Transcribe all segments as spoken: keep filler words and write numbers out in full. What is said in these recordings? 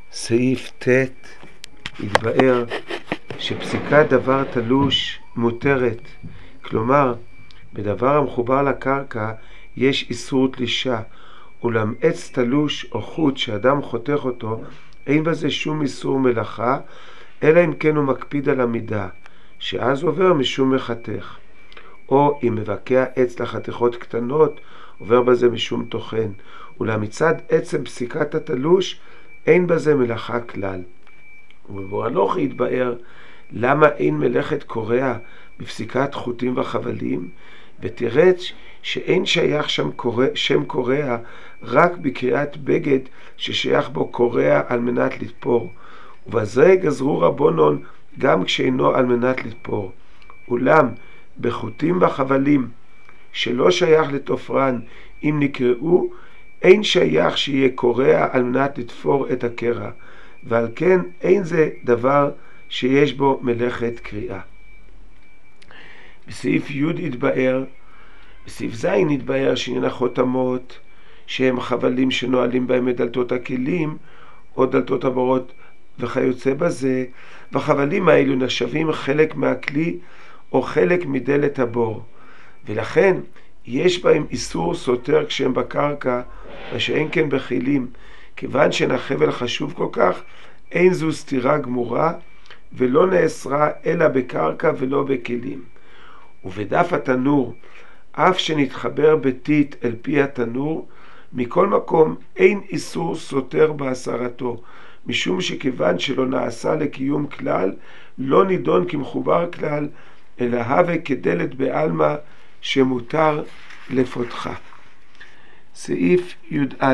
סעיף ט' התבאר שפסיקת דבר תלוש מותרת, כלומר בדבר המחובר לקרקע יש איסור תלישה, אולם עץ תלוש או חוט שאדם חותך אותו אין בזה שום איסור מלאכה, אלא אם כן הוא מקפיד על המידה, שאז עובר משום מחתך. או אם מבקע עץ לחתיכות קטנות, עובר בזה משום תוכן, אולם מצד עצם פסיקת התלוש אין בזה מלאכה כלל. ובבור הלוך יתבאר למה אין מלאכת קורע בפסיקת חוטים וחבלים, ותראה שאין שייך שם קורא, שם קורע רק בקריאת בגד ששייך בו קורע על מנת לתפור, ובזה גזרו רבונון גם כשאינו על מנת לתפור. אולם בחוטים וחבלים שלא שייך לתופרן, אם נקראו, אין שייך שיהיה קורע על מנת לתפור את הקרע, ועל כן אין זה דבר שיש בו מלאכת קריאה. בסעיף י' התבאר, בסעיף ז' התבאר שעניין החותמות, שהם חבלים שנועלים בהם את דלתות הכלים או דלתות הבורות וכיוצא בזה, והחבלים האלו נחשבים חלק מהכלי או חלק מדלת הבור, ולכן יש בהם איסור סותר כשהם בקרקע, מה שאין כן בכלים, כיוון שהחבל חשוב כל כך, אין זו סתירה גמורה ולא נאסרה אלא בקרקע ולא בכלים. ובדף התנור, אף שנתחבר ביתית אל פי התנור, מכל מקום אין איסור סותר בהסרתו, משום שכיוון שלא נעשה לקיום כלל, לא נידון כמחובר כלל, אלא הווה כדלת בעלמא שמותר לפותחה. סעיף י"א,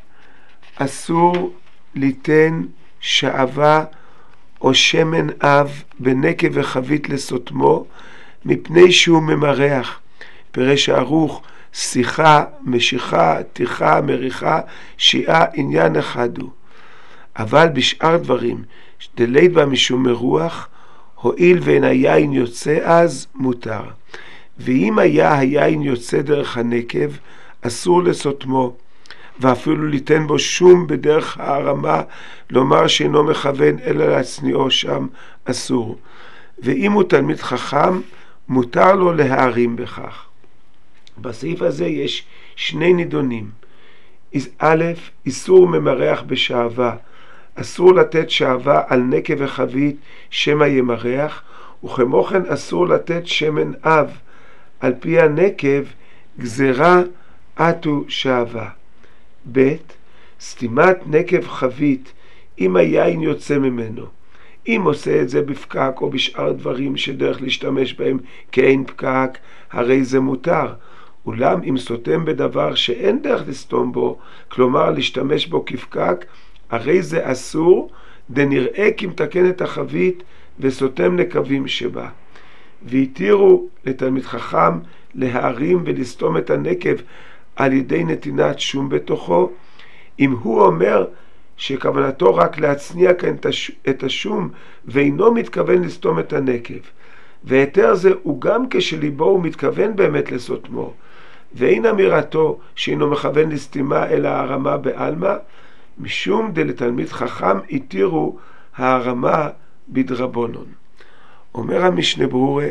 אסור ליתן שעבה או שמן אב בנקב וחבית לסותמו, מפני שהוא ממרח. פירש ערוך, שיחה, משיכה, תיכה, מריחה, שיעה, עניין אחד הוא. אבל בשאר דברים שדלית בה משום מרוח, הועיל ואין היין יוצא אז מותר. ואם היה היין יוצא דרך הנקב, אסור לסותמו, ואפילו ליתן בו שום בדרך הערמה, לומר שאינו מכוון אלא להצניעו שם, אסור. ואם הוא תלמיד חכם, מותר לו להערים בכך. בסעיף הזה יש שני נידונים. א', איסור ממרח בשעבה, אסור לתת שעבה על נקב וחבית שמא ימרח, וכמו כן אסור לתת שמן אב על פי הנקב, גזרה עטו שעבה. ב', סתימת נקב חבית אם היין יוצא ממנו. אם עושה את זה בפקק או בשאר דברים שדרך להשתמש בהם כאין פקק, הרי זה מותר. אולם אם סותם בדבר שאין דרך לסתום בו, כלומר להשתמש בו כפקק, הרי זה אסור, דנראה כי מתקן את החבית וסותם נקבים שבה. והתירו לתלמיד חכם להערים ולסתום את הנקב על ידי נתינת שום בתוכו, אם הוא אומר שכוונתו רק להצניע כאן את השום ואינו מתכוון לסתום את הנקב. והיתר זה הוא גם כשליבו הוא מתכוון באמת לסותמו, ואין אמירתו שאינו מכוון לסתימה אלא הערמה בעלמא, משום דלתלמיד חכם התירו הערמה בדרבונון. אומר המשנה ברורה,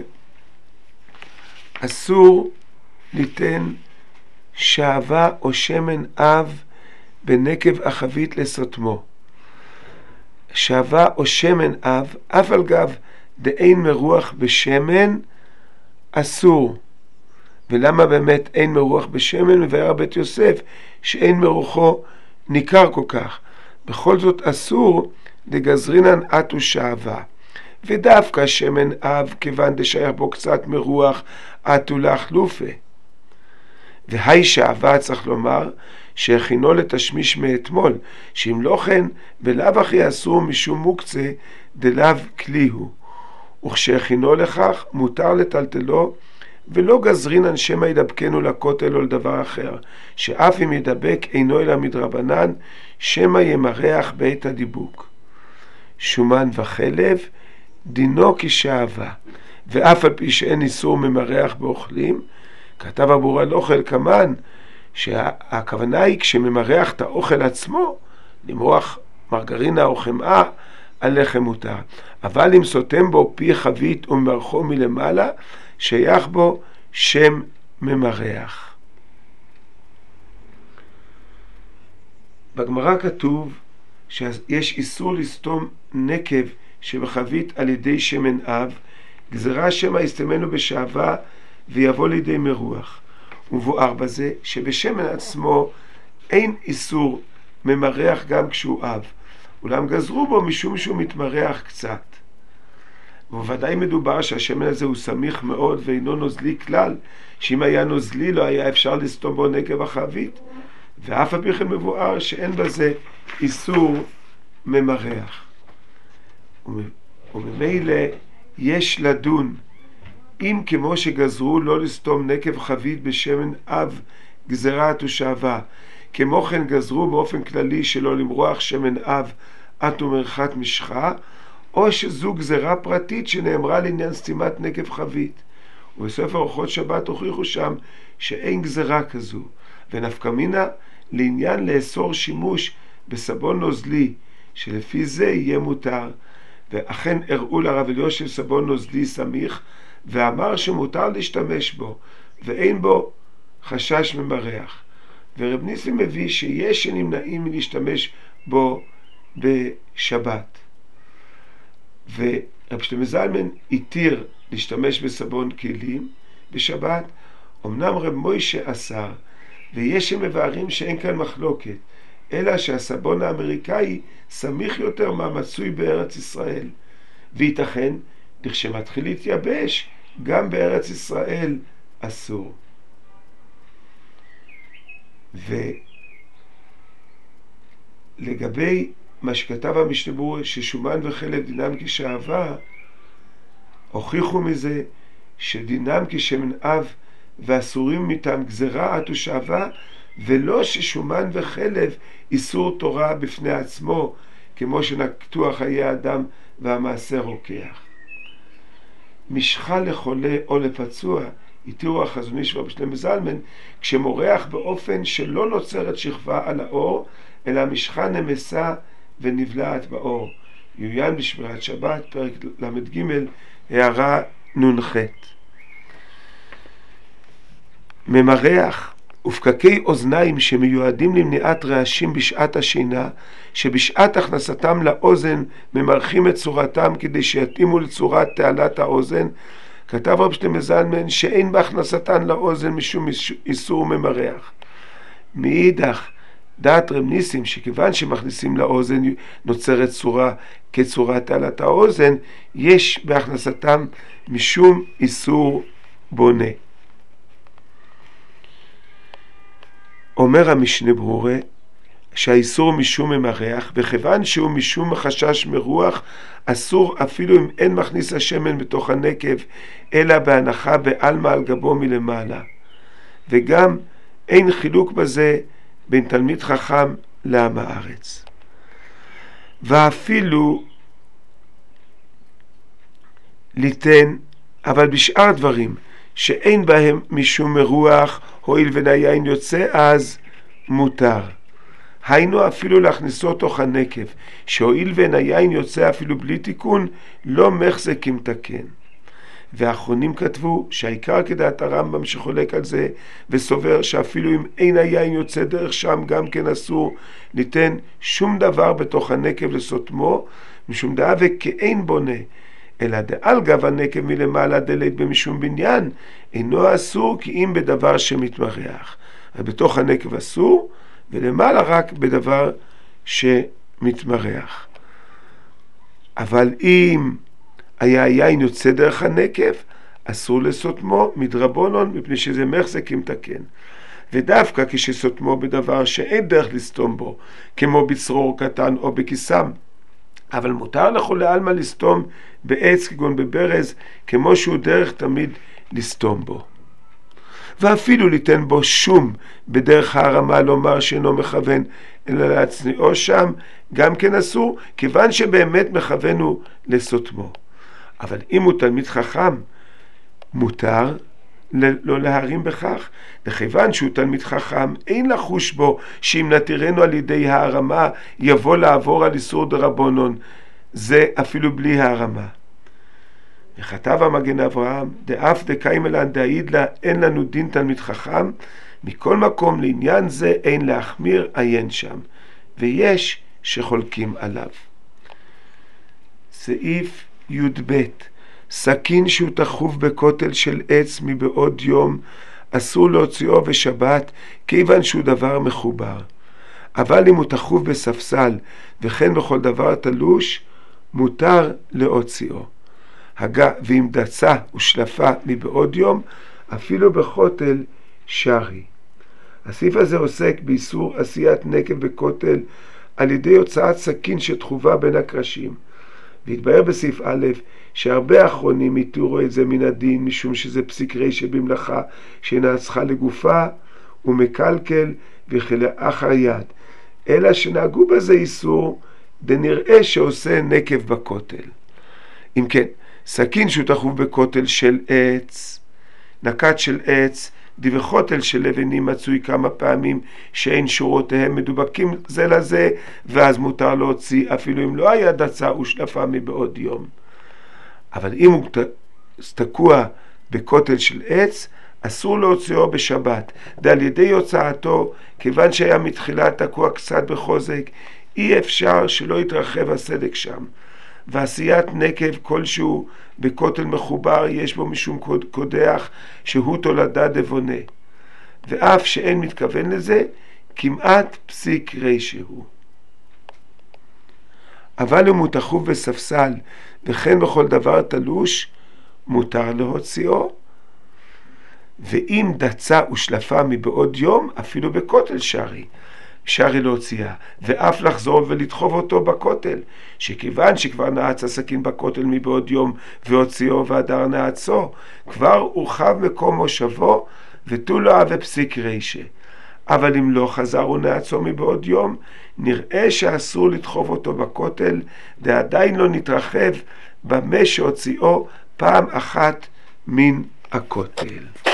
אסור ליתן שעבה או שמן אב בנקב החבית לסותמו. שעבה או שמן אב, אף על גב דאין מרוח בשמן, אסור. ולמה באמת אין מרוח בשמן? מבאר בית יוסף שאין מרוחו ניכר כל כך. בכל זאת אסור דגזרינן עטו שעבה. ודווקא שמן אב, כיוון דשייך בו קצת מרוח, עטו להחלופה. והי שעבה צריך לומר שהכינו לתשמיש מאתמול, שאם לא כן בלאו הכי אסור משום מוקצה דלאו כלי הוא. וכשהכינו לכך מותר לטלטלו, ולא גזרינן שמא ידבקנו לכותל או לדבר אחר, שאף אם ידבק אינו אלא מדרבנן, שמא ימרח בעת הדיבוק. שומן וחלב דינו כשעבה, ואף על פי שאין איסור ממרח באוכלים, כתב הבור הלוך כמן, שהכוונה היא כשממרח את האוכל עצמו, למרוח מרגרינה או חמאה, הלחם מותר. אבל אם סותם בו פי חבית ומברכו מלמעלה, שייך בו שם ממרח. בגמרא כתוב שיש איסור לסתום נקב שבחבית על ידי שמן אב, גזרה שמא יסתמנו בשעבה ויבוא לידי מרוח. ומבואר בזה שבשמן עצמו אין איסור ממרח גם כשהוא אב, אולם גזרו בו משום שהוא מתמרח קצת. ובוודאי מדובר שהשמן הזה הוא סמיך מאוד ואינו נוזלי כלל, שאם היה נוזלי לא היה אפשר לסתום בו נקב החבית, ואף על פי כן מבואר שאין בזה איסור ממרח. וממילא יש לדון אם כמו שגזרו לא לסתום נקב חבית בשמן אב גזרה ושעבה, כמו כן גזרו באופן כללי שלא למרוח שמן אב עד ומרחת משחה, או שזו גזרה פרטית שנאמרה לעניין סתימת נקב חבית. ובספר אורחות שבת הוכיחו שם שאין גזרה כזו, ונפקא מינה לעניין לאסור שימוש בסבון נוזלי, שלפי זה יהיה מותר. ואכן הראו לרב אלישיב סבון נוזלי סמיך, ואמר שמותר להשתמש בו, ואין בו חשש ממרח. ורב ניסים מביא שיש שנמנעים מלהשתמש בו בשבת. ורב שלמה זלמן התיר להשתמש בסבון כלים בשבת, אמנם רב מוישה אסר, ויש שמבארים שאין כאן מחלוקת, אלא שהסבון האמריקאי סמיך יותר מהמצוי בארץ ישראל, וייתכן לכשמתחיל להתייבש גם בארץ ישראל אסור. ולגבי מה שכתב המשנה ברורה ששומן וחלב דינם כשעבה, הוכיחו מזה שדינם כשמן אב ואסורים מטעם גזרה עד ושעבה, ולא ששומן וחלב איסור תורה בפני עצמו, כמו שנקטו חיי האדם והמעשה רוקח. משחה לחולה או לפצוע, התירו החזון איש ורב שלמה זלמן, כשמורח באופן שלא נוצרת שכבה על האור, אלא המשחה נמסה ונבלעת באור. יוין בשמירת שבת, פרק למד ג' הערה נ"ח. ממרח ופקקי אוזניים שמיועדים למניעת רעשים בשעת השינה, שבשעת הכנסתם לאוזן ממרחים את צורתם כדי שיתאימו לצורת תעלת האוזן, כתב רב שלמה זלמן שאין בהכנסתן לאוזן משום איסור ממרח. מאידך דעת רב ניסים שכיוון שמכניסים לאוזן נוצרת צורה כצורת תעלת האוזן, יש בהכנסתם משום איסור בונה. אומר המשנה ברורה שהאיסור משום ממרח, וכיוון שהוא משום חשש מרוח, אסור אפילו אם אין מכניס השמן בתוך הנקב, אלא בהנחה בעלמא על גבו מלמעלה. וגם אין חילוק בזה בין תלמיד חכם לעם הארץ. ואפילו ליתן, אבל בשאר דברים שאין בהם משום מרוח, הואיל ונעיין יוצא אז מותר. היינו אפילו להכניסו תוך הנקב, שהואיל ונעיין יוצא אפילו בלי תיקון, לא מחזק כמתקן. והאחרונים כתבו שהעיקר כדעת הרמב"ם שחולק על זה, וסובר שאפילו אם אין היין יוצא דרך שם גם כן אסור ליתן שום דבר בתוך הנקב לסותמו, משום דעה וכאין בונה, אלא דעל גב הנקב מלמעלה דלית במשום בניין, אינו אסור כי אם בדבר שמתמרח. בתוך הנקב אסור, ולמעלה רק בדבר שמתמרח. אבל אם היה היין יוצא דרך הנקב, אסור לסותמו מדרבנן, מפני שזה מחזק כמתקן. ודווקא כשסותמו בדבר שאין דרך לסתום בו, כמו בצרור קטן או בכיסם, אבל מותר לכולי עלמא לסתום בעץ כגון בברז, כמו שהוא דרך תמיד לסתום בו. ואפילו ליתן בו שום בדרך הרמה, לומר שאינו מכוון אלא להצניעו שם, גם כן אסור, כיוון שבאמת מכוונו לסותמו. אבל אם הוא תלמיד חכם, מותר, לא להרים בכך, לכיוון שהוא תלמיד חכם, אין לחוש בו שאם נתירנו על ידי הערמה יבוא לעבור על איסור דרבנן, זה אפילו בלי הערמה. וכתב המגן אברהם, דאף דקיימלן דעיד לה, אין לנו דין תלמיד חכם, מכל מקום לעניין זה אין להחמיר עיין שם, ויש שחולקים עליו. סעיף י"ב, סכין שהוא תחוב בכותל של עץ מבעוד יום, אסור להוציאו בשבת, כיוון שהוא דבר מחובר. אבל אם הוא תחוב בספסל, וכן בכל דבר תלוש, מותר להוציאו. הגה, ואם דצה ושלפה מבעוד יום, אפילו בכותל שרי. הסעיף הזה עוסק באיסור עשיית נקב בכותל, על ידי הוצאת סכין שתחובה בין הקרשים. והתבהר בסעיף א' שהרבה האחרונים יתירו את זה מן הדין, משום שזה פסיק רשע במלאכה שאינה צריכה לגופה ומקלקל וכלאחר יד, אלא שנהגו בזה איסור דנראה שעושה נקב בכותל. אם כן, סכין שהוא תחוב בכותל של עץ, נקת של עץ, דבכותל של לבנים מצוי כמה פעמים שאין שורותיהם מדובקים זה לזה, ואז מותר להוציא אפילו אם לא היה דצה ושלפה מבעוד יום. אבל אם הוא תקוע בכותל של עץ, אסור להוציאו בשבת, ועל ידי הוצאתו, כיוון שהיה מתחילה תקוע קצת בחוזק, אי אפשר שלא יתרחב הסדק שם. ועשיית נקב כלשהו בכותל מחובר יש בו משום קודח שהוא תולדה דבונה, ואף שאין מתכוון לזה, כמעט פסיק רשע הוא. אבל אם הוא תחוב בספסל וכן בכל דבר תלוש, מותר להוציאו. ואם דצה ושלפה מבעוד יום, אפילו בכותל שרי, שרי להוציאה, ואף לחזור ולדחוב אותו בכותל, שכיוון שכבר נעץ הסכין בכותל מבעוד יום והוציאו והדר נעצו, כבר הורחב מקום מושבו ותו לא הווה פסיק רשע. אבל אם לא חזר ונעצו מבעוד יום, נראה שאסור לדחוב אותו בכותל, ועדיין לא נתרחב במה שהוציאו פעם אחת מן הכותל.